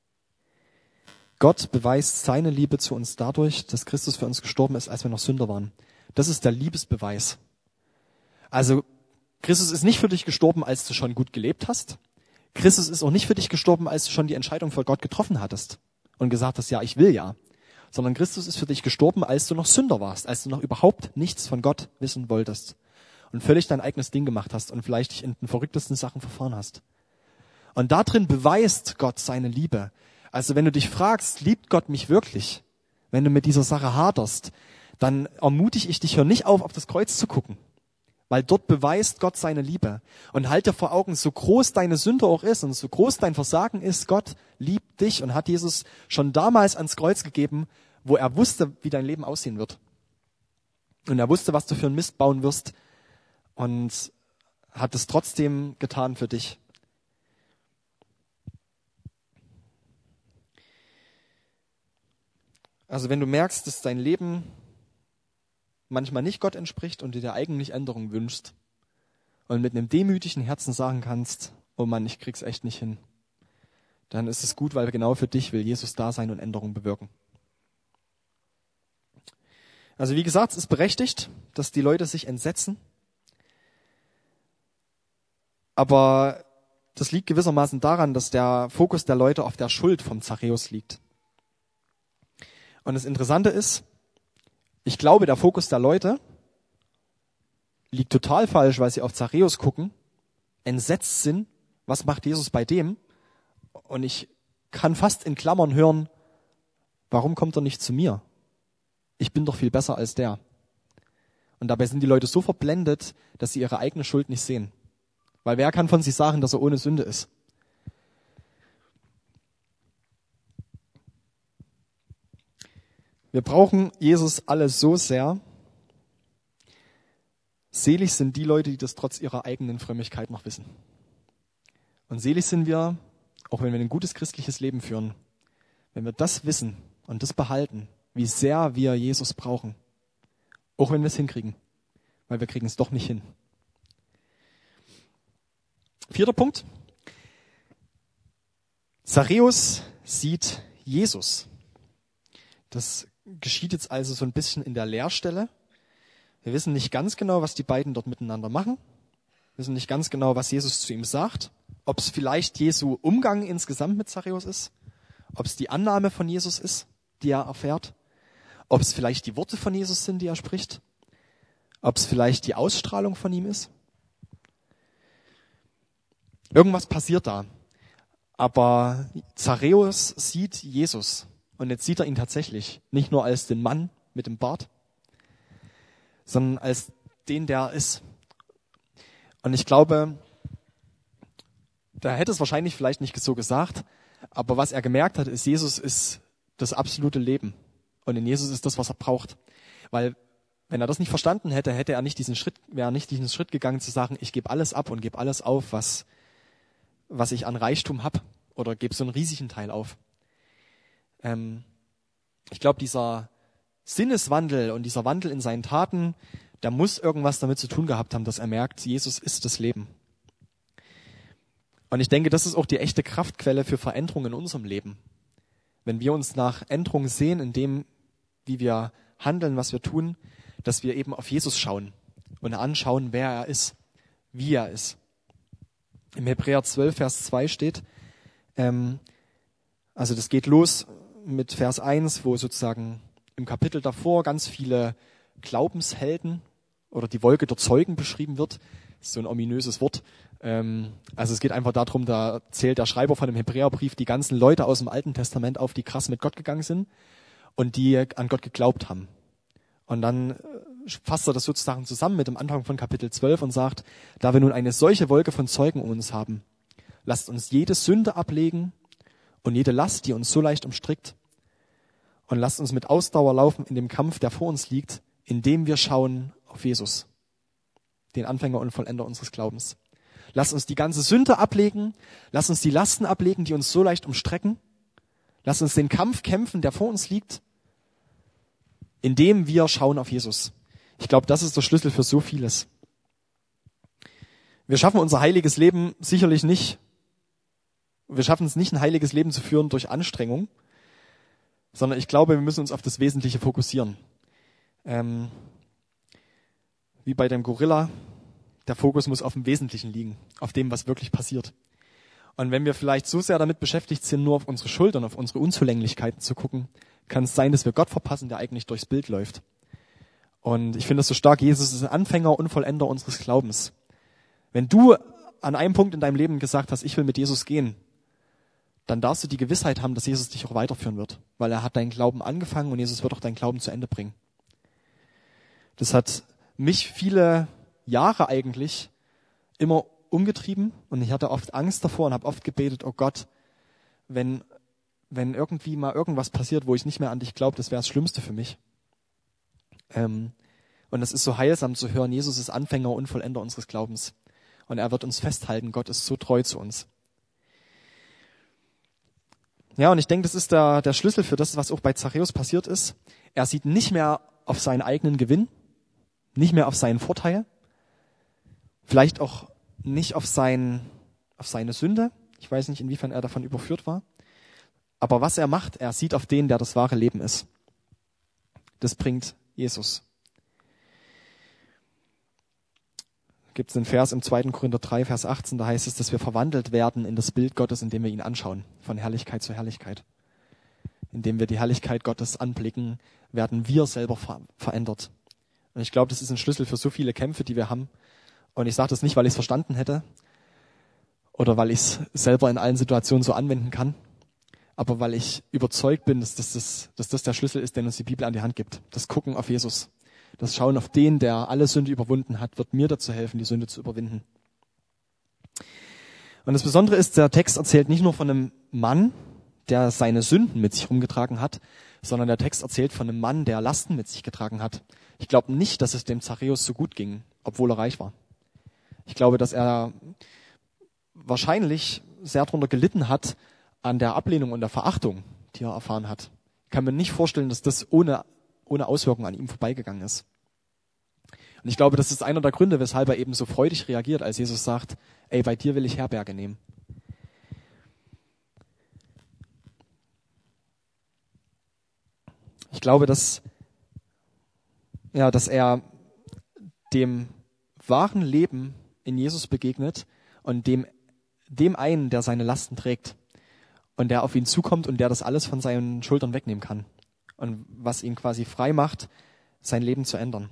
Gott beweist seine Liebe zu uns dadurch, dass Christus für uns gestorben ist, als wir noch Sünder waren. Das ist der Liebesbeweis. Also Christus ist nicht für dich gestorben, als du schon gut gelebt hast. Christus ist auch nicht für dich gestorben, als du schon die Entscheidung vor Gott getroffen hattest und gesagt hast, ja, ich will ja. Sondern Christus ist für dich gestorben, als du noch Sünder warst, als du noch überhaupt nichts von Gott wissen wolltest und völlig dein eigenes Ding gemacht hast und vielleicht dich in den verrücktesten Sachen verfahren hast. Und darin beweist Gott seine Liebe. Also wenn du dich fragst, liebt Gott mich wirklich? Wenn du mit dieser Sache haderst, dann ermutige ich dich, hör nicht auf das Kreuz zu gucken. Weil dort beweist Gott seine Liebe. Und halt dir vor Augen, so groß deine Sünde auch ist und so groß dein Versagen ist, Gott liebt dich und hat Jesus schon damals ans Kreuz gegeben, wo er wusste, wie dein Leben aussehen wird. Und er wusste, was du für einen Mist bauen wirst und hat es trotzdem getan für dich. Also wenn du merkst, dass dein Leben manchmal nicht Gott entspricht und du dir eigentlich Änderung wünschst und mit einem demütigen Herzen sagen kannst, oh Mann, ich krieg's echt nicht hin, dann ist es gut, weil genau für dich will Jesus da sein und Änderung bewirken. Also wie gesagt, es ist berechtigt, dass die Leute sich entsetzen, aber das liegt gewissermaßen daran, dass der Fokus der Leute auf der Schuld vom Zachäus liegt. Und das Interessante ist, ich glaube, der Fokus der Leute liegt total falsch, weil sie auf Zachäus gucken, entsetzt sind, was macht Jesus bei dem? Und ich kann fast in Klammern hören, warum kommt er nicht zu mir? Ich bin doch viel besser als der. Und dabei sind die Leute so verblendet, dass sie ihre eigene Schuld nicht sehen. Weil wer kann von sich sagen, dass er ohne Sünde ist? Wir brauchen Jesus alle so sehr. Selig sind die Leute, die das trotz ihrer eigenen Frömmigkeit noch wissen. Und selig sind wir, auch wenn wir ein gutes christliches Leben führen, wenn wir das wissen und das behalten, wie sehr wir Jesus brauchen. Auch wenn wir es hinkriegen, weil wir kriegen es doch nicht hin. 4. Punkt. Zachäus sieht Jesus. Das geschieht jetzt also so ein bisschen in der Leerstelle. Wir wissen nicht ganz genau, was die beiden dort miteinander machen. Wir wissen nicht ganz genau, was Jesus zu ihm sagt. Ob es vielleicht Jesu Umgang insgesamt mit Zachäus ist. Ob es die Annahme von Jesus ist, die er erfährt. Ob es vielleicht die Worte von Jesus sind, die er spricht. Ob es vielleicht die Ausstrahlung von ihm ist. Irgendwas passiert da. Aber Zachäus sieht Jesus. Und jetzt sieht er ihn tatsächlich. Nicht nur als den Mann mit dem Bart, sondern als den, der er ist. Und ich glaube, da hätte es wahrscheinlich vielleicht nicht so gesagt, aber was er gemerkt hat, ist, Jesus ist das absolute Leben. Und in Jesus ist das, was er braucht. Weil, wenn er das nicht verstanden hätte, wäre er nicht diesen Schritt gegangen zu sagen, ich gebe alles ab und gebe alles auf, was ich an Reichtum habe, oder gebe so einen riesigen Teil auf. Ich glaube, dieser Sinneswandel und dieser Wandel in seinen Taten, der muss irgendwas damit zu tun gehabt haben, dass er merkt, Jesus ist das Leben. Und ich denke, das ist auch die echte Kraftquelle für Veränderung in unserem Leben. Wenn wir uns nach Änderung sehen, in dem, wie wir handeln, was wir tun, dass wir eben auf Jesus schauen und anschauen, wer er ist, wie er ist. Im Hebräer 12, Vers 2 steht, also das geht los mit Vers 1, wo sozusagen im Kapitel davor ganz viele Glaubenshelden oder die Wolke der Zeugen beschrieben wird. Das ist so ein ominöses Wort. Also es geht einfach darum, da zählt der Schreiber von dem Hebräerbrief die ganzen Leute aus dem Alten Testament auf, die krass mit Gott gegangen sind und die an Gott geglaubt haben. Und dann fasst er das sozusagen zusammen mit dem Anfang von Kapitel 12 und sagt, da wir nun eine solche Wolke von Zeugen um uns haben, lasst uns jede Sünde ablegen und jede Last, die uns so leicht umstrickt, und lasst uns mit Ausdauer laufen in dem Kampf, der vor uns liegt, indem wir schauen auf Jesus, den Anfänger und Vollender unseres Glaubens. Lasst uns die ganze Sünde ablegen, lasst uns die Lasten ablegen, die uns so leicht umstrecken, lasst uns den Kampf kämpfen, der vor uns liegt, indem wir schauen auf Jesus. Ich glaube, das ist der Schlüssel für so vieles. Wir schaffen unser heiliges Leben sicherlich nicht. Wir schaffen es nicht, ein heiliges Leben zu führen durch Anstrengung, sondern ich glaube, wir müssen uns auf das Wesentliche fokussieren. Wie bei dem Gorilla, der Fokus muss auf dem Wesentlichen liegen, auf dem, was wirklich passiert. Und wenn wir vielleicht so sehr damit beschäftigt sind, nur auf unsere Schultern, auf unsere Unzulänglichkeiten zu gucken, kann es sein, dass wir Gott verpassen, der eigentlich durchs Bild läuft. Und ich finde das so stark, Jesus ist ein Anfänger und Vollender unseres Glaubens. Wenn du an einem Punkt in deinem Leben gesagt hast, ich will mit Jesus gehen, dann darfst du die Gewissheit haben, dass Jesus dich auch weiterführen wird, weil er hat deinen Glauben angefangen und Jesus wird auch deinen Glauben zu Ende bringen. Das hat mich viele Jahre eigentlich immer umgetrieben und ich hatte oft Angst davor und habe oft gebetet, oh Gott, wenn irgendwie mal irgendwas passiert, wo ich nicht mehr an dich glaube, das wäre das Schlimmste für mich. Und es ist so heilsam zu hören, Jesus ist Anfänger und Vollender unseres Glaubens. Und er wird uns festhalten, Gott ist so treu zu uns. Ja, und ich denke, das ist der Schlüssel für das, was auch bei Zachäus passiert ist. Er sieht nicht mehr auf seinen eigenen Gewinn, nicht mehr auf seinen Vorteil, vielleicht auch nicht auf seine Sünde. Ich weiß nicht, inwiefern er davon überführt war. Aber was er macht, er sieht auf den, der das wahre Leben ist. Das bringt Jesus. Gibt es einen Vers im 2. Korinther 3, Vers 18, da heißt es, dass wir verwandelt werden in das Bild Gottes, indem wir ihn anschauen, von Herrlichkeit zu Herrlichkeit. Indem wir die Herrlichkeit Gottes anblicken, werden wir selber verändert. Und ich glaube, das ist ein Schlüssel für so viele Kämpfe, die wir haben. Und ich sage das nicht, weil ich es verstanden hätte oder weil ich es selber in allen Situationen so anwenden kann, aber weil ich überzeugt bin, dass das der Schlüssel ist, den uns die Bibel an die Hand gibt. Das Gucken auf Jesus. Das Schauen auf den, der alle Sünde überwunden hat, wird mir dazu helfen, die Sünde zu überwinden. Und das Besondere ist, der Text erzählt nicht nur von einem Mann, der seine Sünden mit sich rumgetragen hat, sondern der Text erzählt von einem Mann, der Lasten mit sich getragen hat. Ich glaube nicht, dass es dem Zachäus so gut ging, obwohl er reich war. Ich glaube, dass er wahrscheinlich sehr darunter gelitten hat an der Ablehnung und der Verachtung, die er erfahren hat. Ich kann mir nicht vorstellen, dass das ohne Auswirkungen an ihm vorbeigegangen ist. Und ich glaube, das ist einer der Gründe, weshalb er eben so freudig reagiert, als Jesus sagt, ey, bei dir will ich Herberge nehmen. Ich glaube, dass er dem wahren Leben in Jesus begegnet und dem einen, der seine Lasten trägt und der auf ihn zukommt und der das alles von seinen Schultern wegnehmen kann und was ihn quasi frei macht, sein Leben zu ändern.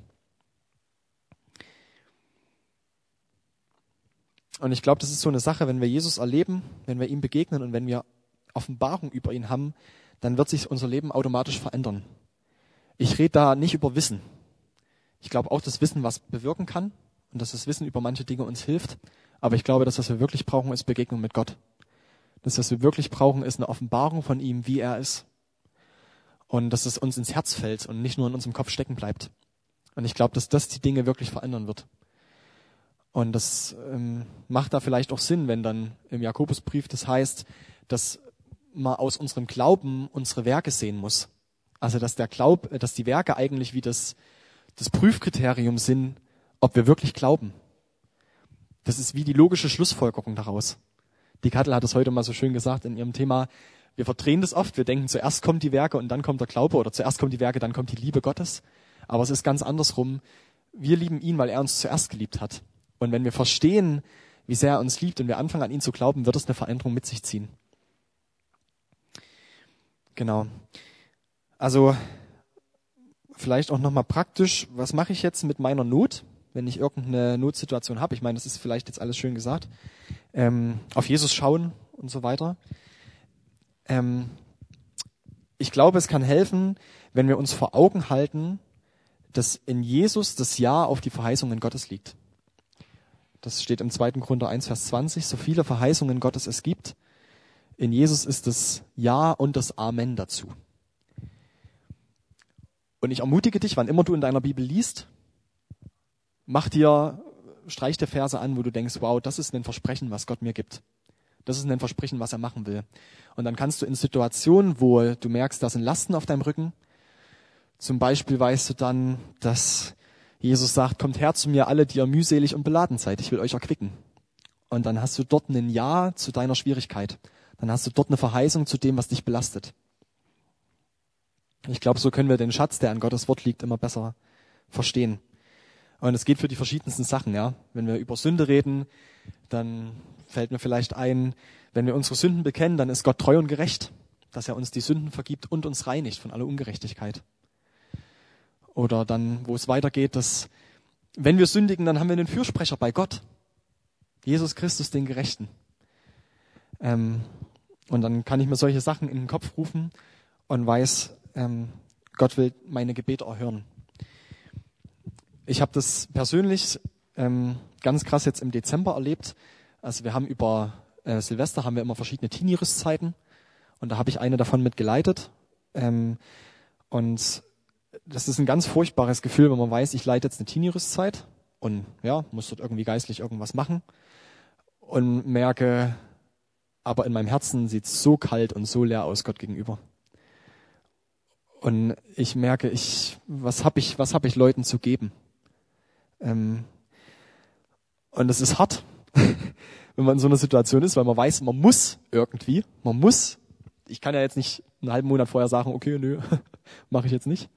Und ich glaube, das ist so eine Sache, wenn wir Jesus erleben, wenn wir ihm begegnen und wenn wir Offenbarung über ihn haben, dann wird sich unser Leben automatisch verändern. Ich rede da nicht über Wissen. Ich glaube auch, dass Wissen was bewirken kann und dass das Wissen über manche Dinge uns hilft. Aber ich glaube, dass was wir wirklich brauchen, ist Begegnung mit Gott. Das, was wir wirklich brauchen, ist eine Offenbarung von ihm, wie er ist. Und dass es uns ins Herz fällt und nicht nur in unserem Kopf stecken bleibt. Und ich glaube, dass das die Dinge wirklich verändern wird. Und das macht da vielleicht auch Sinn, wenn dann im Jakobusbrief das heißt, dass man aus unserem Glauben unsere Werke sehen muss. Also dass dass die Werke eigentlich wie das Prüfkriterium sind, ob wir wirklich glauben. Das ist wie die logische Schlussfolgerung daraus. Die Kattel hat es heute mal so schön gesagt in ihrem Thema. Wir verdrehen das oft. Wir denken, zuerst kommen die Werke und dann kommt der Glaube, oder zuerst kommen die Werke, dann kommt die Liebe Gottes. Aber es ist ganz andersrum. Wir lieben ihn, weil er uns zuerst geliebt hat. Und wenn wir verstehen, wie sehr er uns liebt und wir anfangen an ihn zu glauben, wird es eine Veränderung mit sich ziehen. Genau. Also vielleicht auch nochmal praktisch, was mache ich jetzt mit meiner Not, wenn ich irgendeine Notsituation habe? Ich meine, das ist vielleicht jetzt alles schön gesagt. Auf Jesus schauen und so weiter. Ich glaube, es kann helfen, wenn wir uns vor Augen halten, dass in Jesus das Ja auf die Verheißungen Gottes liegt. Das steht im 2. Korinther 1, Vers 20. So viele Verheißungen Gottes es gibt, in Jesus ist das Ja und das Amen dazu. Und ich ermutige dich, wann immer du in deiner Bibel liest, streich dir Verse an, wo du denkst, wow, das ist ein Versprechen, was Gott mir gibt. Das ist ein Versprechen, was er machen will. Und dann kannst du in Situationen, wo du merkst, da sind Lasten auf deinem Rücken, zum Beispiel weißt du dann, dass Jesus sagt, kommt her zu mir alle, die ihr mühselig und beladen seid, ich will euch erquicken. Und dann hast du dort ein Ja zu deiner Schwierigkeit. Dann hast du dort eine Verheißung zu dem, was dich belastet. Ich glaube, so können wir den Schatz, der an Gottes Wort liegt, immer besser verstehen. Und es geht für die verschiedensten Sachen, ja. Wenn wir über Sünde reden, dann fällt mir vielleicht ein, wenn wir unsere Sünden bekennen, dann ist Gott treu und gerecht, dass er uns die Sünden vergibt und uns reinigt von aller Ungerechtigkeit. Oder dann, wo es weitergeht, dass, wenn wir sündigen, dann haben wir einen Fürsprecher bei Gott. Jesus Christus, den Gerechten. Und dann kann ich mir solche Sachen in den Kopf rufen und weiß, Gott will meine Gebete erhören. Ich habe das persönlich ganz krass jetzt im Dezember erlebt. Also wir haben über Silvester haben wir immer verschiedene Teenie-Rüstzeiten und da habe ich eine davon mitgeleitet. Und das ist ein ganz furchtbares Gefühl, wenn man weiß, ich leite jetzt eine Teenie-Rüstzeit und ja, muss dort irgendwie geistlich irgendwas machen und merke, aber in meinem Herzen sieht es so kalt und so leer aus Gott gegenüber. Und ich merke, was hab ich Leuten zu geben? Und es ist hart, wenn man in so einer Situation ist, weil man weiß, man muss. Ich kann ja jetzt nicht einen halben Monat vorher sagen, okay, nö, mache ich jetzt nicht.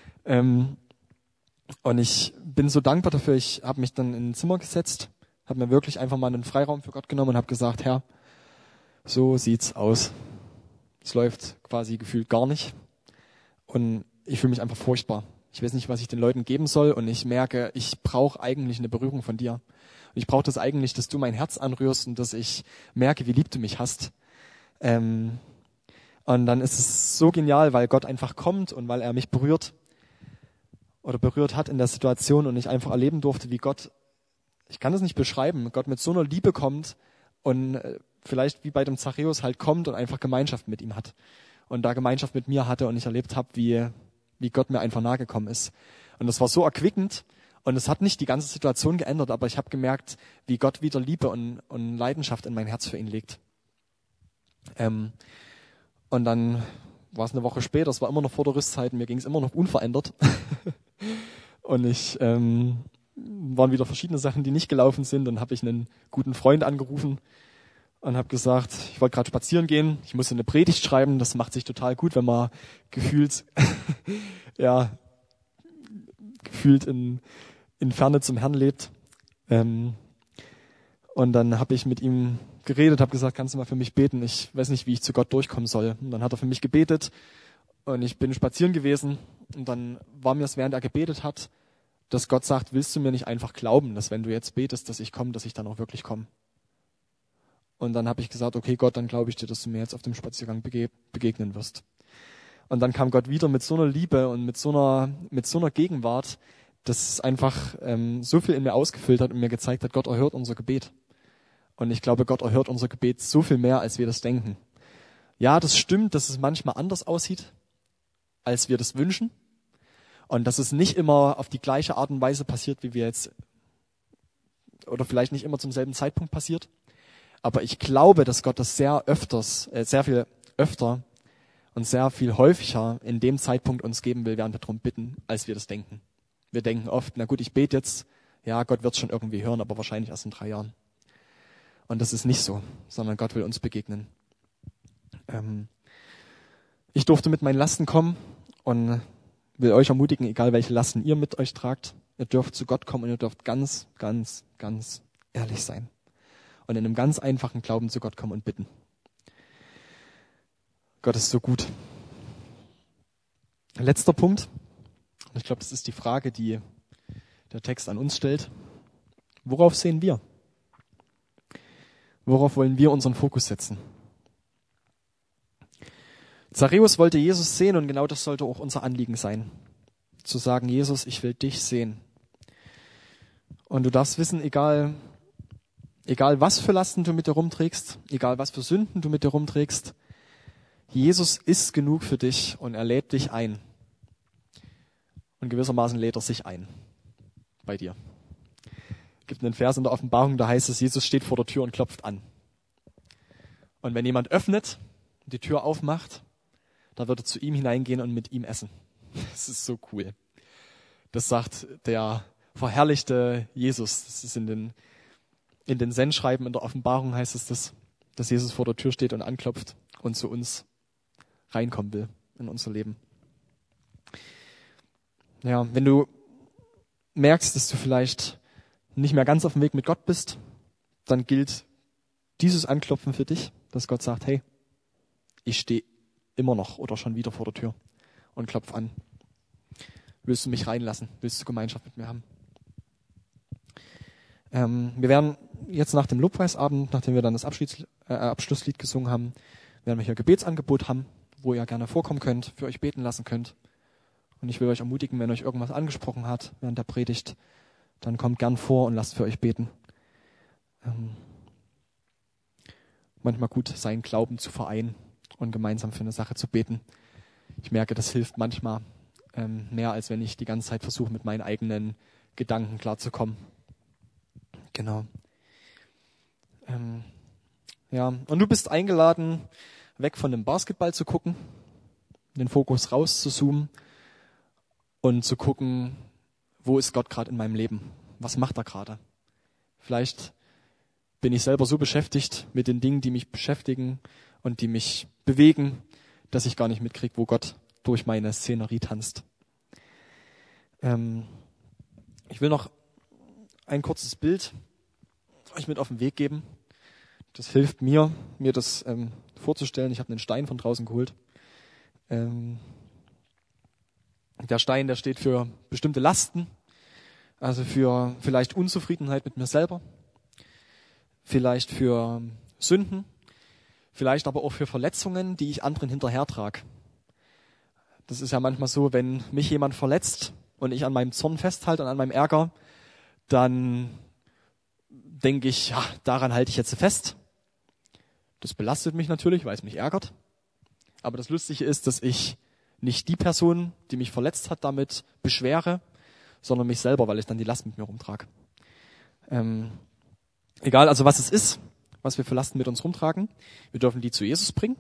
Und ich bin so dankbar dafür, ich habe mich dann in ein Zimmer gesetzt, habe mir wirklich einfach mal einen Freiraum für Gott genommen und habe gesagt, Herr, so sieht's aus. Es läuft quasi gefühlt gar nicht. Und ich fühle mich einfach furchtbar. Ich weiß nicht, was ich den Leuten geben soll und ich merke, ich brauche eigentlich eine Berührung von dir. Und ich brauche das eigentlich, dass du mein Herz anrührst und dass ich merke, wie lieb du mich hast. Und dann ist es so genial, weil Gott einfach kommt und weil er mich berührt hat in der Situation und ich einfach erleben durfte, wie Gott, ich kann das nicht beschreiben, Gott mit so einer Liebe kommt und vielleicht wie bei dem Zachäus halt kommt und einfach Gemeinschaft mit ihm hat. Und da Gemeinschaft mit mir hatte und ich erlebt habe, wie Gott mir einfach nahe gekommen ist. Und das war so erquickend und es hat nicht die ganze Situation geändert, aber ich habe gemerkt, wie Gott wieder Liebe und Leidenschaft in mein Herz für ihn legt. Und dann war es eine Woche später, es war immer noch vor der Rüstzeit, mir ging es immer noch unverändert. Und waren wieder verschiedene Sachen, die nicht gelaufen sind. Dann habe ich einen guten Freund angerufen und habe gesagt, ich wollte gerade spazieren gehen, ich musste eine Predigt schreiben, das macht sich total gut, wenn man gefühlt in Ferne zum Herrn lebt. Und dann habe ich mit ihm geredet, habe gesagt, kannst du mal für mich beten? Ich weiß nicht, wie ich zu Gott durchkommen soll. Und dann hat er für mich gebetet und ich bin spazieren gewesen und dann war mir es, während er gebetet hat, dass Gott sagt, willst du mir nicht einfach glauben, dass wenn du jetzt betest, dass ich komme, dass ich dann auch wirklich komme? Und dann habe ich gesagt, okay Gott, dann glaube ich dir, dass du mir jetzt auf dem Spaziergang begegnen wirst. Und dann kam Gott wieder mit so einer Liebe und mit so einer Gegenwart, das einfach so viel in mir ausgefüllt hat und mir gezeigt hat, Gott erhört unser Gebet. Und ich glaube, Gott erhört unser Gebet so viel mehr, als wir das denken. Ja, das stimmt, dass es manchmal anders aussieht, als wir das wünschen. Und dass es nicht immer auf die gleiche Art und Weise passiert, wie wir jetzt, oder vielleicht nicht immer zum selben Zeitpunkt passiert. Aber ich glaube, dass Gott das sehr viel öfter und sehr viel häufiger in dem Zeitpunkt uns geben will, während wir darum bitten, als wir das denken. Wir denken oft, na gut, ich bete jetzt, ja, Gott wird es schon irgendwie hören, aber wahrscheinlich erst in 3 Jahren. Und das ist nicht so, sondern Gott will uns begegnen. Ich durfte mit meinen Lasten kommen und will euch ermutigen, egal welche Lasten ihr mit euch tragt, ihr dürft zu Gott kommen und ihr dürft ganz, ganz, ganz ehrlich sein. Und in einem ganz einfachen Glauben zu Gott kommen und bitten. Gott ist so gut. Letzter Punkt. Und ich glaube, das ist die Frage, die der Text an uns stellt. Worauf sehen wir? Worauf wollen wir unseren Fokus setzen? Zachäus wollte Jesus sehen und genau das sollte auch unser Anliegen sein. Zu sagen, Jesus, ich will dich sehen. Und du darfst wissen, egal was für Lasten du mit dir rumträgst, egal was für Sünden du mit dir rumträgst, Jesus ist genug für dich und er lädt dich ein. Und gewissermaßen lädt er sich ein bei dir. Es gibt einen Vers in der Offenbarung, da heißt es, Jesus steht vor der Tür und klopft an. Und wenn jemand öffnet und die Tür aufmacht, da wird er zu ihm hineingehen und mit ihm essen. Das ist so cool. Das sagt der verherrlichte Jesus. Das ist in den Sendschreiben in der Offenbarung heißt es das, dass Jesus vor der Tür steht und anklopft und zu uns reinkommen will in unser Leben. Ja, wenn du merkst, dass du vielleicht nicht mehr ganz auf dem Weg mit Gott bist, dann gilt dieses Anklopfen für dich, dass Gott sagt, hey, ich stehe immer noch oder schon wieder vor der Tür und klopf an. Willst du mich reinlassen? Willst du Gemeinschaft mit mir haben? Wir werden jetzt nach dem Lobpreisabend, nachdem wir dann das Abschlusslied gesungen haben, werden wir hier Gebetsangebot haben, wo ihr gerne vorkommen könnt, für euch beten lassen könnt. Und ich will euch ermutigen, wenn euch irgendwas angesprochen hat während der Predigt, dann kommt gern vor und lasst für euch beten. Manchmal gut, seinen Glauben zu vereinen und gemeinsam für eine Sache zu beten. Ich merke, das hilft manchmal mehr, als wenn ich die ganze Zeit versuche, mit meinen eigenen Gedanken klarzukommen. Genau. Ja, und du bist eingeladen, weg von dem Basketball zu gucken, den Fokus rauszuzoomen und zu gucken, wo ist Gott gerade in meinem Leben? Was macht er gerade? Vielleicht bin ich selber so beschäftigt mit den Dingen, die mich beschäftigen und die mich bewegen, dass ich gar nicht mitkriege, wo Gott durch meine Szenerie tanzt. Ich will noch ein kurzes Bild euch mit auf den Weg geben. Das hilft mir das vorzustellen. Ich habe einen Stein von draußen geholt. Der Stein, der steht für bestimmte Lasten, also für vielleicht Unzufriedenheit mit mir selber, vielleicht für Sünden, vielleicht aber auch für Verletzungen, die ich anderen hinterhertrage. Das ist ja manchmal so, wenn mich jemand verletzt und ich an meinem Zorn festhalte und an meinem Ärger, dann denke ich, ja, daran halte ich jetzt fest. Das belastet mich natürlich, weil es mich ärgert. Aber das Lustige ist, dass ich nicht die Person, die mich verletzt hat, damit beschwere, sondern mich selber, weil ich dann die Last mit mir rumtrage. Egal also, was es ist, was wir für Lasten mit uns rumtragen, wir dürfen die zu Jesus bringen.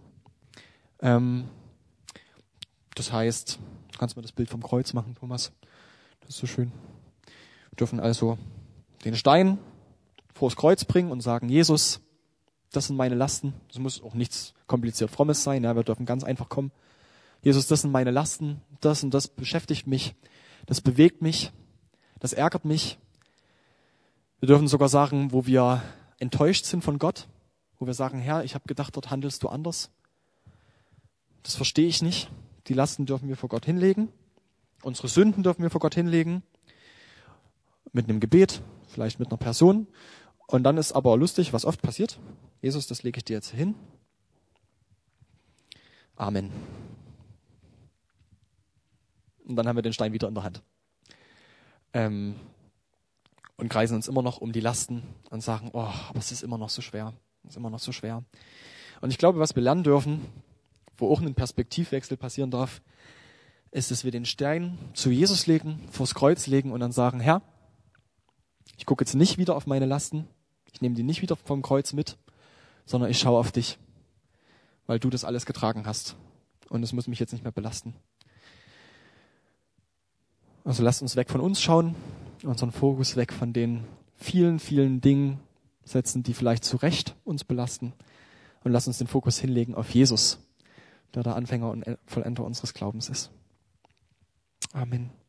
Das heißt, du kannst mir das Bild vom Kreuz machen, Thomas. Das ist so schön. Wir dürfen also den Stein vors Kreuz bringen und sagen, Jesus, das sind meine Lasten. Das muss auch nichts kompliziert Frommes sein. Ja, wir dürfen ganz einfach kommen. Jesus, das sind meine Lasten. Das und das beschäftigt mich. Das bewegt mich. Das ärgert mich. Wir dürfen sogar sagen, wo wir enttäuscht sind von Gott, wo wir sagen, Herr, ich habe gedacht, dort handelst du anders. Das verstehe ich nicht. Die Lasten dürfen wir vor Gott hinlegen. Unsere Sünden dürfen wir vor Gott hinlegen. Mit einem Gebet, vielleicht mit einer Person. Und dann ist aber lustig, was oft passiert. Jesus, das lege ich dir jetzt hin. Amen. Und dann haben wir den Stein wieder in der Hand. und kreisen uns immer noch um die Lasten und sagen, oh, aber es ist immer noch so schwer. Es ist immer noch so schwer. Und ich glaube, was wir lernen dürfen, wo auch ein Perspektivwechsel passieren darf, ist, dass wir den Stein zu Jesus legen, vors Kreuz legen und dann sagen, Herr, ich gucke jetzt nicht wieder auf meine Lasten, ich nehme die nicht wieder vom Kreuz mit, sondern ich schaue auf dich, weil du das alles getragen hast und es muss mich jetzt nicht mehr belasten. Also lasst uns weg von uns schauen, unseren Fokus weg von den vielen, vielen Dingen setzen, die vielleicht zu Recht uns belasten, und lasst uns den Fokus hinlegen auf Jesus, der Anfänger und Vollender unseres Glaubens ist. Amen.